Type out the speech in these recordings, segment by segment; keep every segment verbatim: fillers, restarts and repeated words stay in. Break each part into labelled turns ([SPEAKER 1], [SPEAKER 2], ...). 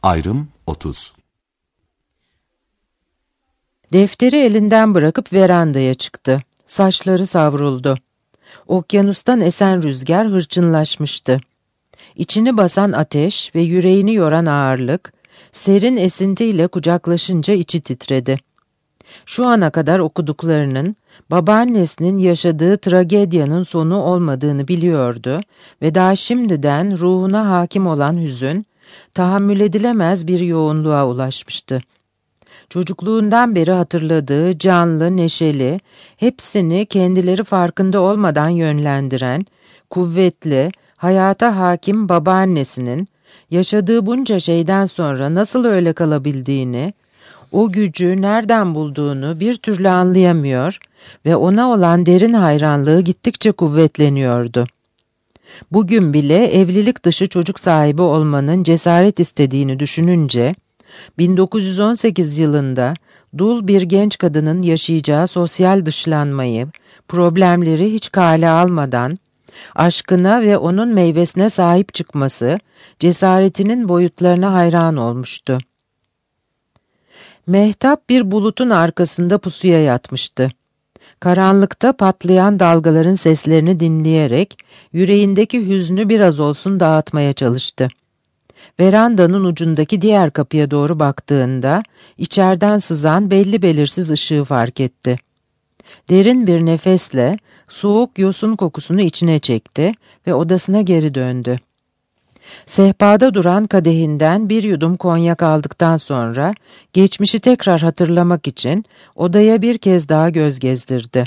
[SPEAKER 1] Ayrım otuz.
[SPEAKER 2] Defteri elinden bırakıp verandaya çıktı. Saçları savruldu. Okyanustan esen rüzgar hırçınlaşmıştı. İçini basan ateş ve yüreğini yoran ağırlık, serin esintiyle kucaklaşınca içi titredi. Şu ana kadar okuduklarının, babaannesinin yaşadığı tragedyanın sonu olmadığını biliyordu ve daha şimdiden ruhuna hakim olan hüzün, tahammül edilemez bir yoğunluğa ulaşmıştı. Çocukluğundan beri hatırladığı canlı, neşeli, hepsini kendileri farkında olmadan yönlendiren, kuvvetli, hayata hakim babaannesinin, yaşadığı bunca şeyden sonra nasıl öyle kalabildiğini, o gücü nereden bulduğunu bir türlü anlayamıyor ve ona olan derin hayranlığı gittikçe kuvvetleniyordu. Bugün bile evlilik dışı çocuk sahibi olmanın cesaret istediğini düşününce, bin dokuz yüz on sekiz yılında dul bir genç kadının yaşayacağı sosyal dışlanmayı, problemleri hiç kale almadan, aşkına ve onun meyvesine sahip çıkması, cesaretinin boyutlarına hayran olmuştu. Mehtap bir bulutun arkasında pusuya yatmıştı. Karanlıkta patlayan dalgaların seslerini dinleyerek, yüreğindeki hüznü biraz olsun dağıtmaya çalıştı. Verandanın ucundaki diğer kapıya doğru baktığında, içeriden sızan belli belirsiz ışığı fark etti. Derin bir nefesle, soğuk yosun kokusunu içine çekti ve odasına geri döndü. Sehpada duran kadehinden bir yudum konyak aldıktan sonra, geçmişi tekrar hatırlamak için odaya bir kez daha göz gezdirdi.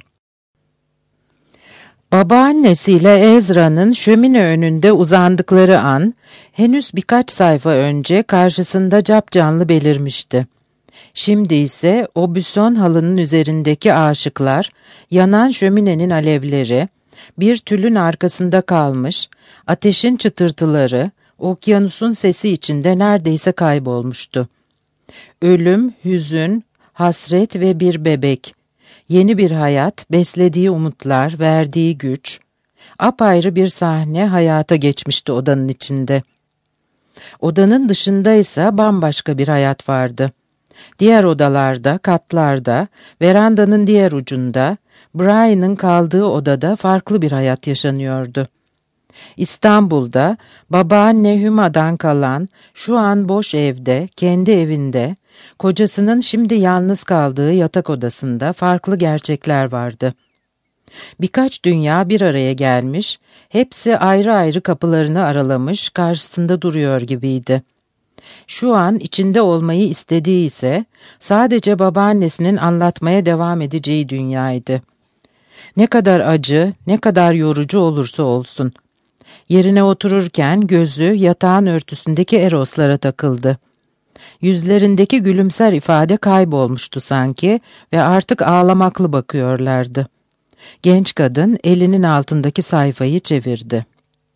[SPEAKER 2] Babaannesiyle Ezra'nın şömine önünde uzandıkları an, henüz birkaç sayfa önce karşısında capcanlı belirmişti. Şimdi ise o büson halının üzerindeki aşıklar, yanan şöminenin alevleri, bir tülün arkasında kalmış, ateşin çıtırtıları, okyanusun sesi içinde neredeyse kaybolmuştu. Ölüm, hüzün, hasret ve bir bebek, yeni bir hayat, beslediği umutlar, verdiği güç, apayrı bir sahne hayata geçmişti odanın içinde. Odanın dışında ise bambaşka bir hayat vardı. Diğer odalarda, katlarda, verandanın diğer ucunda, Brian'ın kaldığı odada farklı bir hayat yaşanıyordu. İstanbul'da, babaanne Hüma'dan kalan, şu an boş evde, kendi evinde, kocasının şimdi yalnız kaldığı yatak odasında farklı gerçekler vardı. Birkaç dünya bir araya gelmiş, hepsi ayrı ayrı kapılarını aralamış, karşısında duruyor gibiydi. Şu an içinde olmayı istediği ise sadece babaannesinin anlatmaya devam edeceği dünyaydı. Ne kadar acı, ne kadar yorucu olursa olsun. Yerine otururken gözü yatağın örtüsündeki Eroslara takıldı. Yüzlerindeki gülümser ifade kaybolmuştu sanki ve artık ağlamaklı bakıyorlardı. Genç kadın elinin altındaki sayfayı çevirdi.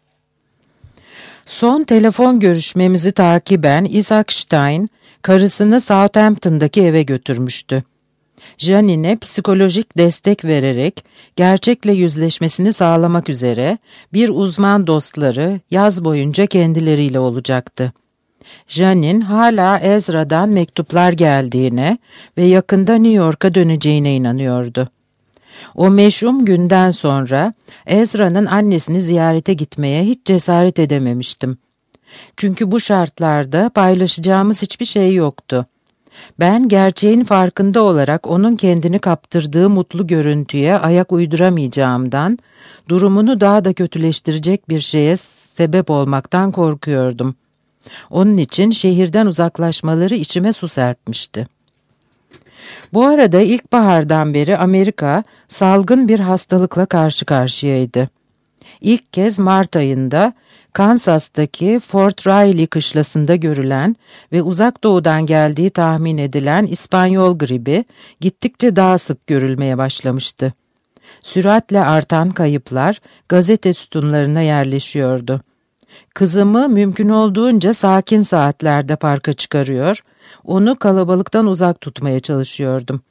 [SPEAKER 2] Son telefon görüşmemizi takiben Isaac Stein, karısını Southampton'daki eve götürmüştü. Janine'e psikolojik destek vererek gerçekle yüzleşmesini sağlamak üzere bir uzman dostları yaz boyunca kendileriyle olacaktı. Janine hala Ezra'dan mektuplar geldiğine ve yakında New York'a döneceğine inanıyordu. O meşhum günden sonra Ezra'nın annesini ziyarete gitmeye hiç cesaret edememiştim. Çünkü bu şartlarda paylaşacağımız hiçbir şey yoktu. Ben gerçeğin farkında olarak onun kendini kaptırdığı mutlu görüntüye ayak uyduramayacağımdan, durumunu daha da kötüleştirecek bir şeye sebep olmaktan korkuyordum. Onun için şehirden uzaklaşmaları içime su serpmişti. Bu arada ilkbahardan beri Amerika salgın bir hastalıkla karşı karşıyaydı. İlk kez Mart ayında Kansas'taki Fort Riley kışlasında görülen ve uzak doğudan geldiği tahmin edilen İspanyol gribi gittikçe daha sık görülmeye başlamıştı. Süratle artan kayıplar gazete sütunlarına yerleşiyordu. Kızımı mümkün olduğunca sakin saatlerde parka çıkarıyor, onu kalabalıktan uzak tutmaya çalışıyordum.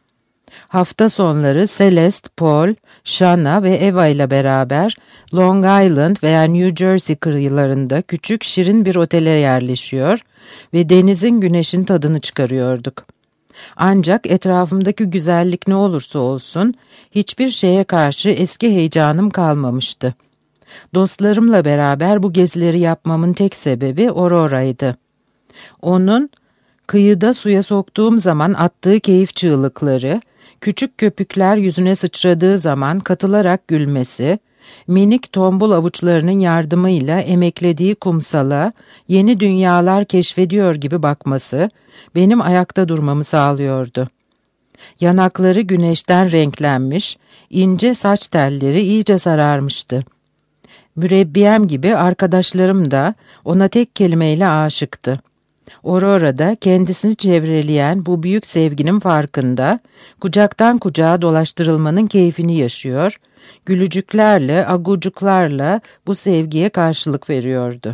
[SPEAKER 2] Hafta sonları Celeste, Paul, Shanna ve Eva ile beraber Long Island veya New Jersey kıyılarında küçük şirin bir otele yerleşiyor ve denizin güneşin tadını çıkarıyorduk. Ancak etrafımdaki güzellik ne olursa olsun hiçbir şeye karşı eski heyecanım kalmamıştı. Dostlarımla beraber bu gezileri yapmamın tek sebebi Aurora'ydı. Onun kıyıda suya soktuğum zaman attığı keyif çığlıkları, küçük köpükler yüzüne sıçradığı zaman katılarak gülmesi, minik tombul avuçlarının yardımıyla emeklediği kumsala yeni dünyalar keşfediyor gibi bakması benim ayakta durmamı sağlıyordu. Yanakları güneşten renklenmiş, ince saç telleri iyice sararmıştı. Mürebbiyem gibi arkadaşlarım da ona tek kelimeyle aşıktı. Aurora'da kendisini çevreleyen bu büyük sevginin farkında, kucaktan kucağa dolaştırılmanın keyfini yaşıyor, gülücüklerle, agucuklarla bu sevgiye karşılık veriyordu.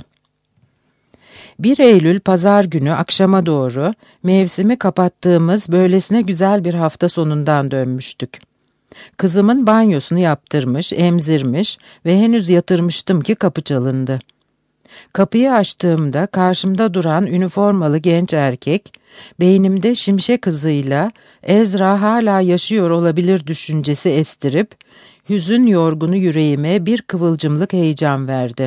[SPEAKER 2] bir Eylül pazar günü akşama doğru mevsimi kapattığımız böylesine güzel bir hafta sonundan dönmüştük. Kızımın banyosunu yaptırmış, emzirmiş ve henüz yatırmıştım ki kapı çalındı. Kapıyı açtığımda karşımda duran üniformalı genç erkek, beynimde şimşek hızıyla Ezra hala yaşıyor olabilir düşüncesi estirip, hüzün yorgunu yüreğime bir kıvılcımlık heyecan verdi.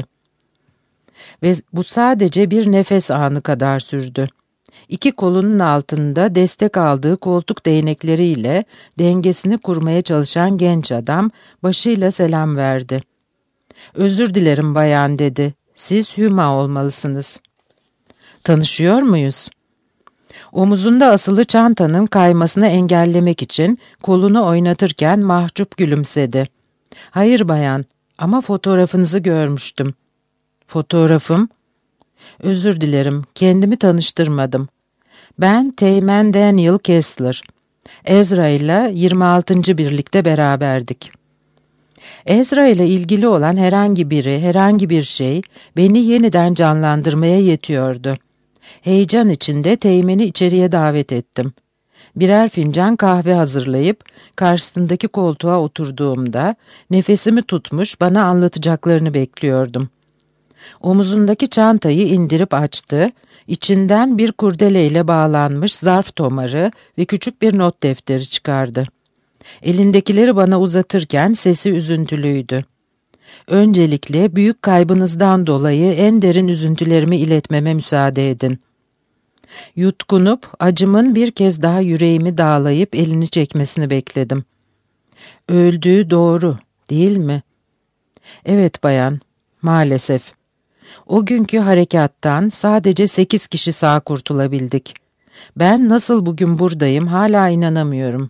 [SPEAKER 2] Ve bu sadece bir nefes anı kadar sürdü. İki kolunun altında destek aldığı koltuk değnekleriyle dengesini kurmaya çalışan genç adam başıyla selam verdi. "Özür dilerim bayan," dedi. "Siz Hüma olmalısınız." "Tanışıyor muyuz?" Omuzunda asılı çantanın kaymasını engellemek için kolunu oynatırken mahcup gülümsedi. "Hayır bayan, ama fotoğrafınızı görmüştüm." "Fotoğrafım?" "Özür dilerim, kendimi tanıştırmadım. Ben Teğmen Daniel Kessler. Ezra ile yirmi altıncı birlikte beraberdik." Ezra ile ilgili olan herhangi biri, herhangi bir şey beni yeniden canlandırmaya yetiyordu. Heyecan içinde Teğmen'i içeriye davet ettim. Birer fincan kahve hazırlayıp karşısındaki koltuğa oturduğumda nefesimi tutmuş bana anlatacaklarını bekliyordum. Omuzundaki çantayı indirip açtı, içinden bir kurdeleyle bağlanmış zarf tomarı ve küçük bir not defteri çıkardı. Elindekileri bana uzatırken sesi üzüntülüydü. "Öncelikle büyük kaybınızdan dolayı en derin üzüntülerimi iletmeme müsaade edin." Yutkunup acımın bir kez daha yüreğimi dağlayıp elini çekmesini bekledim. "Öldüğü doğru, değil mi?" "Evet bayan, maalesef. O günkü harekattan sadece sekiz kişi sağ kurtulabildik. Ben nasıl bugün buradayım hala inanamıyorum."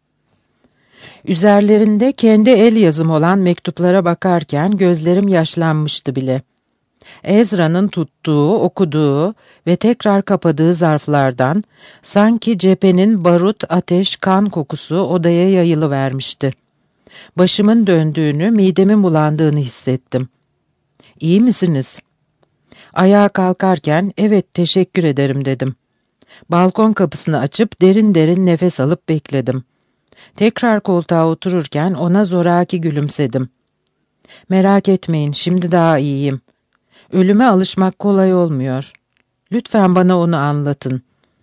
[SPEAKER 2] Üzerlerinde kendi el yazım olan mektuplara bakarken gözlerim yaşlanmıştı bile. Ezra'nın tuttuğu, okuduğu ve tekrar kapadığı zarflardan sanki cephenin barut, ateş, kan kokusu odaya yayılıvermişti. Başımın döndüğünü, midemin bulandığını hissettim. "İyi misiniz?" Ayağa kalkarken "Evet, teşekkür ederim," dedim. Balkon kapısını açıp derin derin nefes alıp bekledim. Tekrar koltuğa otururken ona zoraki gülümsedim. "Merak etmeyin, şimdi daha iyiyim. Ölüme alışmak kolay olmuyor. Lütfen bana onu anlatın."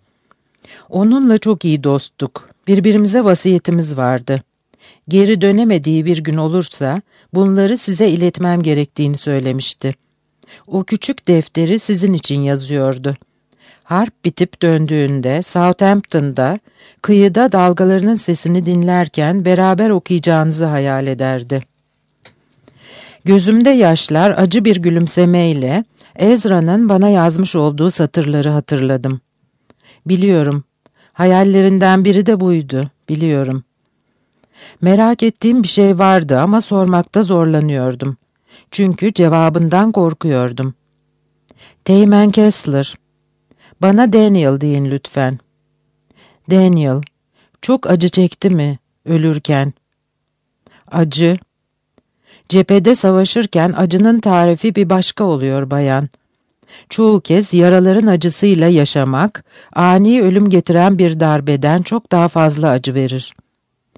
[SPEAKER 2] Onunla çok iyi dosttuk. Birbirimize vasiyetimiz vardı. Geri dönemediği bir gün olursa bunları size iletmem gerektiğini söylemişti. O küçük defteri sizin için yazıyordu. Harp bitip döndüğünde Southampton'da, kıyıda dalgalarının sesini dinlerken beraber okuyacağınızı hayal ederdi. Gözümde yaşlar acı bir gülümsemeyle Ezra'nın bana yazmış olduğu satırları hatırladım. Biliyorum, hayallerinden biri de buydu, biliyorum. Merak ettiğim bir şey vardı ama sormakta zorlanıyordum. Çünkü cevabından korkuyordum. "Teğmen Kessler. Bana Daniel deyin lütfen." "Daniel, çok acı çekti mi ölürken?" "Acı. Cephede savaşırken acının tarifi bir başka oluyor bayan. Çoğu kez yaraların acısıyla yaşamak, ani ölüm getiren bir darbeden çok daha fazla acı verir.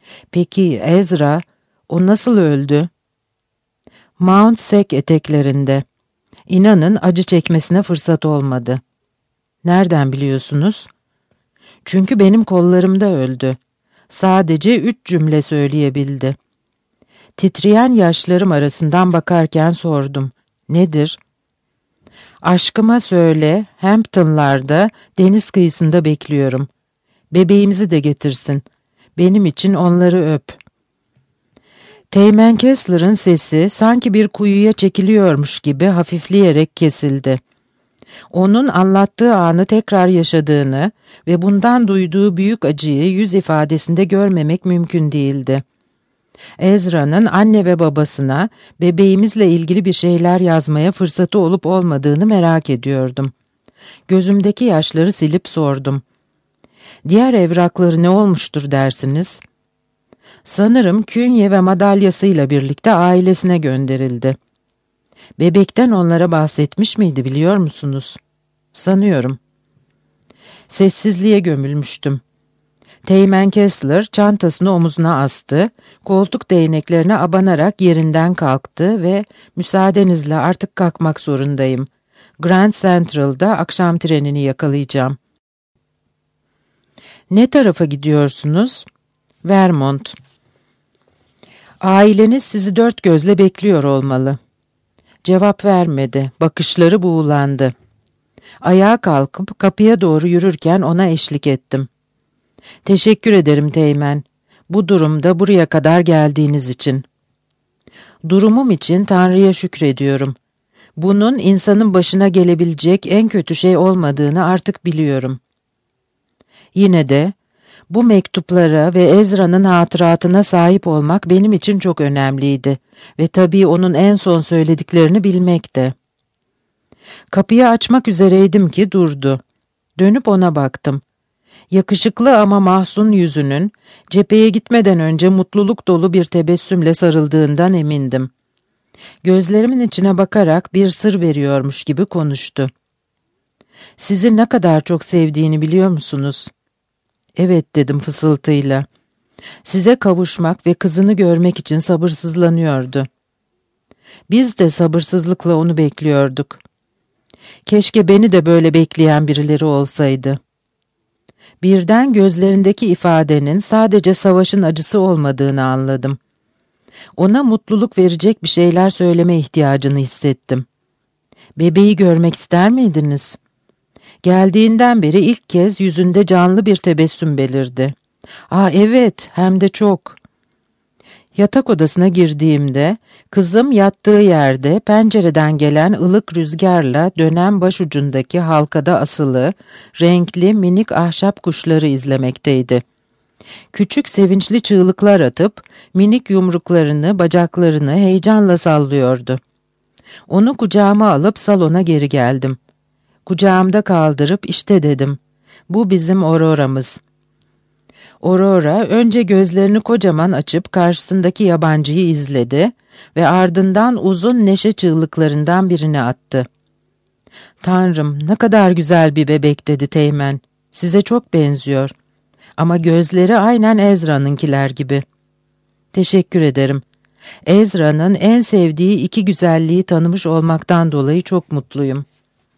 [SPEAKER 2] Peki Ezra, o nasıl öldü? Mount Sek eteklerinde. İnanın acı çekmesine fırsat olmadı. Nereden biliyorsunuz? Çünkü benim kollarımda öldü. Sadece üç cümle söyleyebildi. Titreyen yaşlarım arasından bakarken sordum. Nedir? Aşkıma söyle, Hampton'larda, deniz kıyısında bekliyorum. Bebeğimizi de getirsin. Benim için onları öp. Teğmen Kessler'ın sesi sanki bir kuyuya çekiliyormuş gibi hafifleyerek kesildi. Onun anlattığı anı tekrar yaşadığını ve bundan duyduğu büyük acıyı yüz ifadesinde görmemek mümkün değildi. Ezra'nın anne ve babasına bebeğimizle ilgili bir şeyler yazmaya fırsatı olup olmadığını merak ediyordum. Gözümdeki yaşları silip sordum. Diğer evrakları ne olmuştur dersiniz? Sanırım künye ve madalyasıyla birlikte ailesine gönderildi. Bebekten onlara bahsetmiş miydi biliyor musunuz? Sanıyorum. Sessizliğe gömülmüştüm. Teğmen Kessler çantasını omuzuna astı, koltuk değneklerine abanarak yerinden kalktı ve "Müsaadenizle artık kalkmak zorundayım. Grand Central'da akşam trenini yakalayacağım." "Ne tarafa gidiyorsunuz?" "Vermont." "Aileniz sizi dört gözle bekliyor olmalı." Cevap vermedi, bakışları buğulandı. Ayağa kalkıp kapıya doğru yürürken ona eşlik ettim. "Teşekkür ederim Teğmen. Bu durumda buraya kadar geldiğiniz için." "Durumum için Tanrı'ya şükrediyorum. Bunun insanın başına gelebilecek en kötü şey olmadığını artık biliyorum." Yine de bu mektuplara ve Ezra'nın hatıratına sahip olmak benim için çok önemliydi ve tabii onun en son söylediklerini bilmek de. Kapıyı açmak üzereydim ki durdu. Dönüp ona baktım. Yakışıklı ama mahzun yüzünün cepheye gitmeden önce mutluluk dolu bir tebessümle sarıldığından emindim. Gözlerimin içine bakarak bir sır veriyormuş gibi konuştu. "Sizi ne kadar çok sevdiğini biliyor musunuz?" "Evet," dedim fısıltıyla. "Size kavuşmak ve kızını görmek için sabırsızlanıyordu." Biz de sabırsızlıkla onu bekliyorduk. Keşke beni de böyle bekleyen birileri olsaydı. Birden gözlerindeki ifadenin sadece savaşın acısı olmadığını anladım. Ona mutluluk verecek bir şeyler söyleme ihtiyacını hissettim. "Bebeği görmek ister miydiniz?" Geldiğinden beri ilk kez yüzünde canlı bir tebessüm belirdi. "Aa evet, hem de çok." Yatak odasına girdiğimde, kızım yattığı yerde pencereden gelen ılık rüzgarla dönen başucundaki halkada asılı, renkli minik ahşap kuşları izlemekteydi. Küçük sevinçli çığlıklar atıp, minik yumruklarını, bacaklarını heyecanla sallıyordu. Onu kucağıma alıp salona geri geldim. Kucağımda kaldırıp işte dedim, "Bu bizim Aurora'mız." Aurora önce gözlerini kocaman açıp karşısındaki yabancıyı izledi ve ardından uzun neşe çığlıklarından birini attı. "Tanrım, ne kadar güzel bir bebek," dedi Teğmen. "Size çok benziyor. Ama gözleri aynen Ezra'nınkiler gibi." "Teşekkür ederim. Ezra'nın en sevdiği iki güzelliği tanımış olmaktan dolayı çok mutluyum."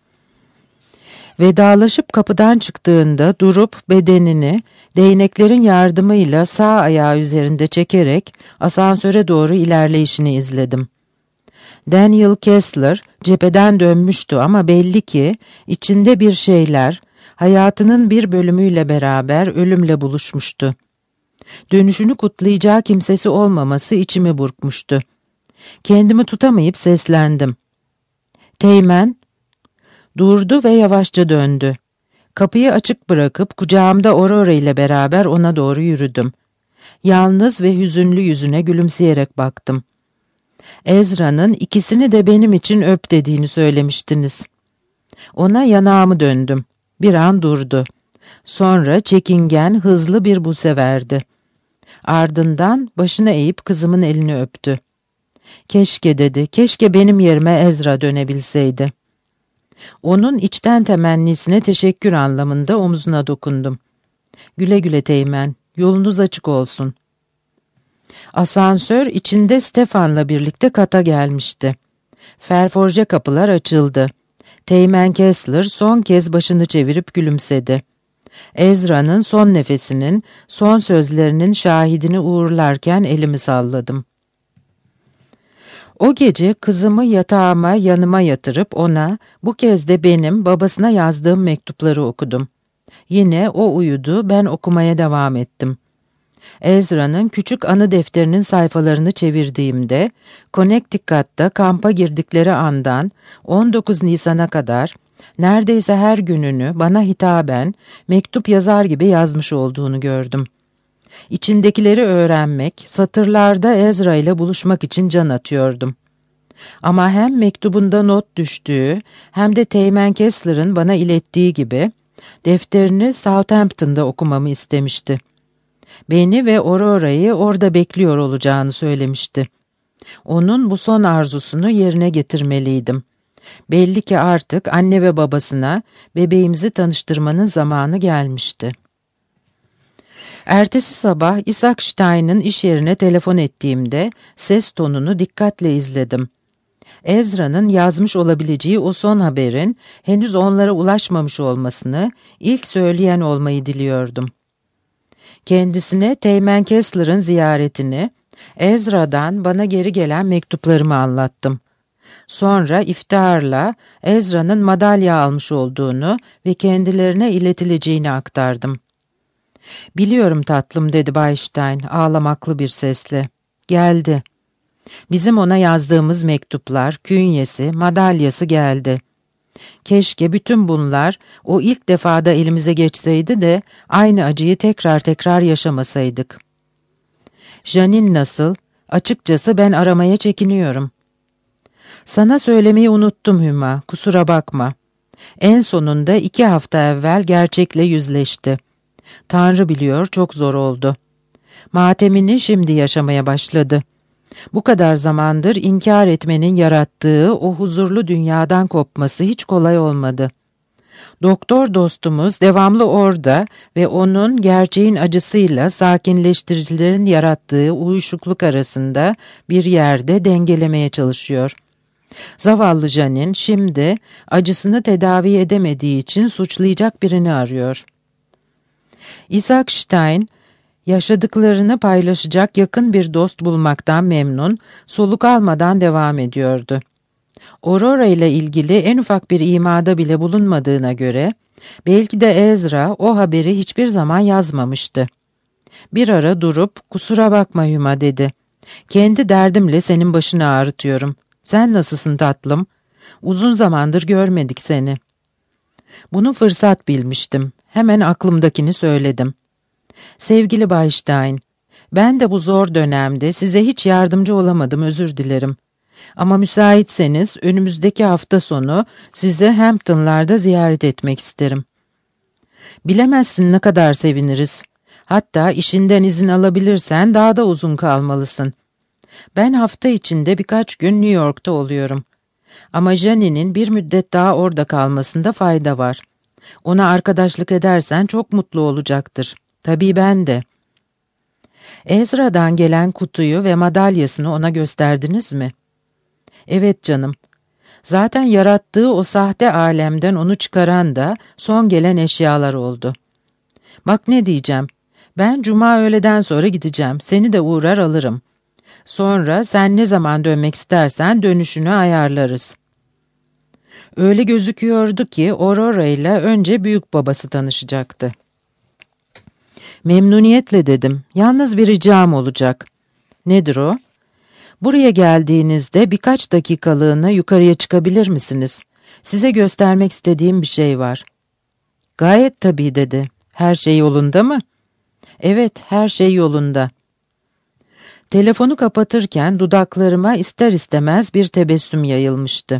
[SPEAKER 2] Vedalaşıp kapıdan çıktığında durup bedenini değneklerin yardımıyla sağ ayağı üzerinde çekerek asansöre doğru ilerleyişini izledim. Daniel Kessler cepheden dönmüştü ama belli ki içinde bir şeyler hayatının bir bölümüyle beraber ölümle buluşmuştu. Dönüşünü kutlayacağı kimsesi olmaması içimi burkmuştu. Kendimi tutamayıp seslendim. "Teğmen." Durdu ve yavaşça döndü. Kapıyı açık bırakıp kucağımda Aurora ile beraber ona doğru yürüdüm. Yalnız ve hüzünlü yüzüne gülümseyerek baktım. "Ezra'nın ikisini de benim için öp dediğini söylemiştiniz." Ona yanağımı döndüm. Bir an durdu. Sonra çekingen, hızlı bir buse verdi. Ardından başını eğip kızımın elini öptü. "Keşke," dedi, "keşke benim yerime Ezra dönebilseydi." Onun içten temennisine teşekkür anlamında omzuna dokundum. "Güle güle Teğmen, yolunuz açık olsun." Asansör içinde Stefan'la birlikte kata gelmişti. Ferforje kapılar açıldı. Teğmen Kessler son kez başını çevirip gülümsedi. Ezra'nın son nefesinin, son sözlerinin şahidini uğurlarken elimi salladım. O gece kızımı yatağıma yanıma yatırıp ona, bu kez de benim babasına yazdığım mektupları okudum. Yine o uyudu, ben okumaya devam ettim. Ezra'nın küçük anı defterinin sayfalarını çevirdiğimde, Connecticut'ta kampa girdikleri andan on dokuz Nisan'a kadar, neredeyse her gününü bana hitaben, mektup yazar gibi yazmış olduğunu gördüm. İçindekileri öğrenmek, satırlarda Ezra ile buluşmak için can atıyordum. Ama hem mektubunda not düştüğü, hem de Teğmen Kessler'ın bana ilettiği gibi, defterini Southampton'da okumamı istemişti. Beni ve Aurora'yı orada bekliyor olacağını söylemişti. Onun bu son arzusunu yerine getirmeliydim. Belli ki artık anne ve babasına bebeğimizi tanıştırmanın zamanı gelmişti. Ertesi sabah Isaac Stein'ın iş yerine telefon ettiğimde ses tonunu dikkatle izledim. Ezra'nın yazmış olabileceği o son haberin henüz onlara ulaşmamış olmasını, ilk söyleyen olmayı diliyordum. Kendisine Teğmen Kessler'ın ziyaretini, Ezra'dan bana geri gelen mektuplarımı anlattım. Sonra iftiharla Ezra'nın madalya almış olduğunu ve kendilerine iletileceğini aktardım. "Biliyorum tatlım," dedi Bay Stein ağlamaklı bir sesle. "Geldi. Bizim ona yazdığımız mektuplar, künyesi, madalyası geldi. Keşke bütün bunlar o ilk defada elimize geçseydi de aynı acıyı tekrar tekrar yaşamasaydık. Janin nasıl? Açıkçası ben aramaya çekiniyorum." "Sana söylemeyi unuttum Hüma, kusura bakma. En sonunda iki hafta evvel gerçekle yüzleşti. Tanrı biliyor çok zor oldu. Matemini şimdi yaşamaya başladı. Bu kadar zamandır inkar etmenin yarattığı o huzurlu dünyadan kopması hiç kolay olmadı. Doktor dostumuz devamlı orada ve onun gerçeğin acısıyla sakinleştiricilerin yarattığı uyuşukluk arasında bir yerde dengelemeye çalışıyor. Zavallı Janin şimdi acısını tedavi edemediği için suçlayacak birini arıyor." Isaac Stein, yaşadıklarını paylaşacak yakın bir dost bulmaktan memnun, soluk almadan devam ediyordu. Aurora ile ilgili en ufak bir imada bile bulunmadığına göre, belki de Ezra o haberi hiçbir zaman yazmamıştı. Bir ara durup, "Kusura bakma Hüma," dedi. "Kendi derdimle senin başını ağrıtıyorum. Sen nasılsın tatlım? Uzun zamandır görmedik seni." Bunu fırsat bilmiştim. Hemen aklımdakini söyledim. "Sevgili Bay Stein, ben de bu zor dönemde size hiç yardımcı olamadım, özür dilerim. Ama müsaitseniz önümüzdeki hafta sonu sizi Hampton'larda ziyaret etmek isterim. Bilemezsin ne kadar seviniriz. Hatta işinden izin alabilirsen daha da uzun kalmalısın. Ben hafta içinde birkaç gün New York'ta oluyorum. Ama Janie'nin bir müddet daha orada kalmasında fayda var. Ona arkadaşlık edersen çok mutlu olacaktır. Tabii ben de." "Ezra'dan gelen kutuyu ve madalyasını ona gösterdiniz mi?" "Evet canım. Zaten yarattığı o sahte alemden onu çıkaran da son gelen eşyalar oldu. Bak ne diyeceğim. Ben cuma öğleden sonra gideceğim. Seni de uğrar alırım. Sonra sen ne zaman dönmek istersen dönüşünü ayarlarız." Öyle gözüküyordu ki Aurora ile önce büyük babası tanışacaktı. "Memnuniyetle," dedim. "Yalnız bir ricam olacak." "Nedir o?" "Buraya geldiğinizde birkaç dakikalığına yukarıya çıkabilir misiniz? Size göstermek istediğim bir şey var." "Gayet tabii," dedi. "Her şey yolunda mı?" "Evet, her şey yolunda." Telefonu kapatırken dudaklarıma ister istemez bir tebessüm yayılmıştı.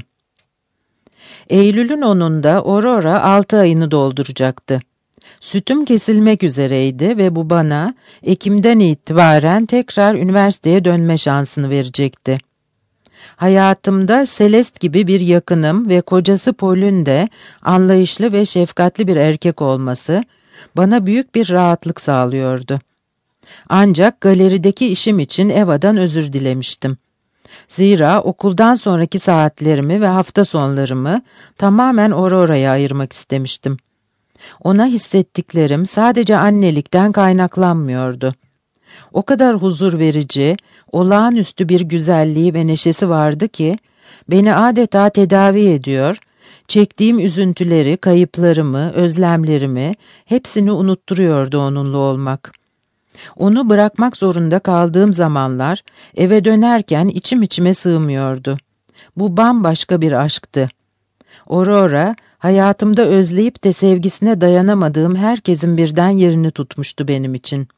[SPEAKER 2] Eylül'ün onunda Aurora altı ayını dolduracaktı. Sütüm kesilmek üzereydi ve bu bana Ekim'den itibaren tekrar üniversiteye dönme şansını verecekti. Hayatımda Celeste gibi bir yakınım ve kocası Paul'ün de anlayışlı ve şefkatli bir erkek olması bana büyük bir rahatlık sağlıyordu. Ancak galerideki işim için Eva'dan özür dilemiştim. Zira okuldan sonraki saatlerimi ve hafta sonlarımı tamamen Aurora'ya ayırmak istemiştim. Ona hissettiklerim sadece annelikten kaynaklanmıyordu. O kadar huzur verici, olağanüstü bir güzelliği ve neşesi vardı ki, beni adeta tedavi ediyor, çektiğim üzüntüleri, kayıplarımı, özlemlerimi, hepsini unutturuyordu onunla olmak. Onu bırakmak zorunda kaldığım zamanlar, eve dönerken içim içime sığmıyordu. Bu bambaşka bir aşktı. Aurora, hayatımda özleyip de sevgisine dayanamadığım herkesin birden yerini tutmuştu benim için.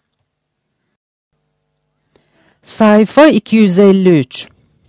[SPEAKER 2] Sayfa iki yüz elli üç.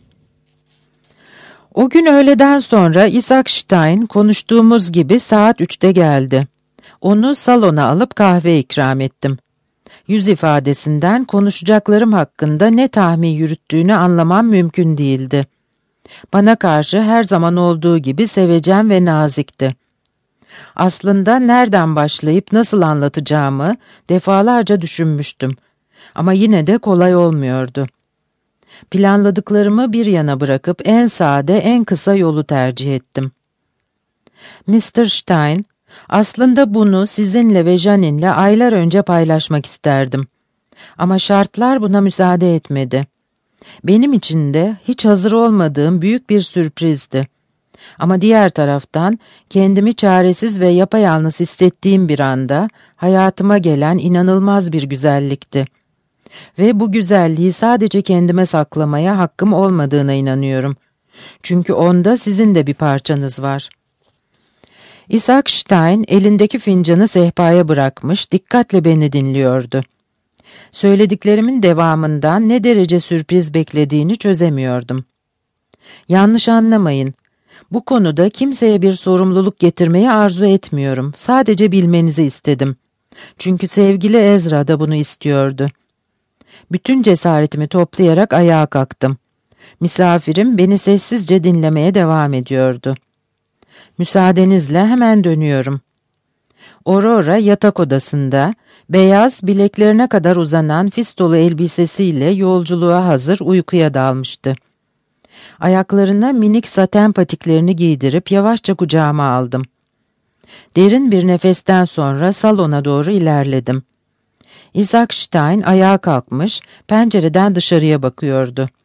[SPEAKER 2] O gün öğleden sonra Isaac Stein konuştuğumuz gibi saat üçte geldi. Onu salona alıp kahve ikram ettim. Yüz ifadesinden konuşacaklarım hakkında ne tahmin yürüttüğünü anlamam mümkün değildi. Bana karşı her zaman olduğu gibi sevecen ve nazikti. Aslında nereden başlayıp nasıl anlatacağımı defalarca düşünmüştüm. Ama yine de kolay olmuyordu. Planladıklarımı bir yana bırakıp en sade, en kısa yolu tercih ettim. mister Stein, aslında bunu sizinle ve Janin'le aylar önce paylaşmak isterdim. Ama şartlar buna müsaade etmedi. Benim için de hiç hazır olmadığım büyük bir sürprizdi. Ama diğer taraftan kendimi çaresiz ve yapayalnız hissettiğim bir anda hayatıma gelen inanılmaz bir güzellikti. Ve bu güzelliği sadece kendime saklamaya hakkım olmadığına inanıyorum. Çünkü onda sizin de bir parçanız var. Isaac Stein elindeki fincanı sehpaya bırakmış, dikkatle beni dinliyordu. Söylediklerimin devamından ne derece sürpriz beklediğini çözemiyordum. Yanlış anlamayın. Bu konuda kimseye bir sorumluluk getirmeyi arzu etmiyorum. Sadece bilmenizi istedim. Çünkü sevgili Ezra da bunu istiyordu. Bütün cesaretimi toplayarak ayağa kalktım. Misafirim beni sessizce dinlemeye devam ediyordu. Müsaadenizle hemen dönüyorum. Aurora yatak odasında, beyaz bileklerine kadar uzanan fistolu elbisesiyle yolculuğa hazır uykuya dalmıştı. Ayaklarına minik saten patiklerini giydirip yavaşça kucağıma aldım. Derin bir nefesten sonra salona doğru ilerledim. Isaac Stein ayağa kalkmış, pencereden dışarıya bakıyordu.